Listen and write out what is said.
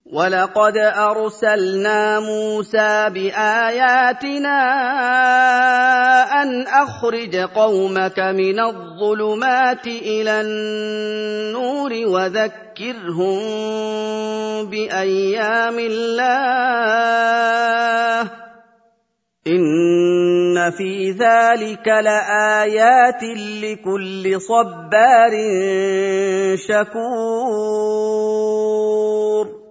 وَلَقَدْ أَرْسَلْنَا مُوسَىٰ بِآيَاتِنَا أَنْ أَخْرِجْ قَوْمَكَ مِنَ الظُّلُمَاتِ إِلَى النُّورِ وَذَكِّرْهُم بِأَيَّامِ اللَّهِ ۚ إِنَّ فِي ذَٰلِكَ لَآيَاتٍ لِّكُلِّ صَبَّارٍ شَكُورٍ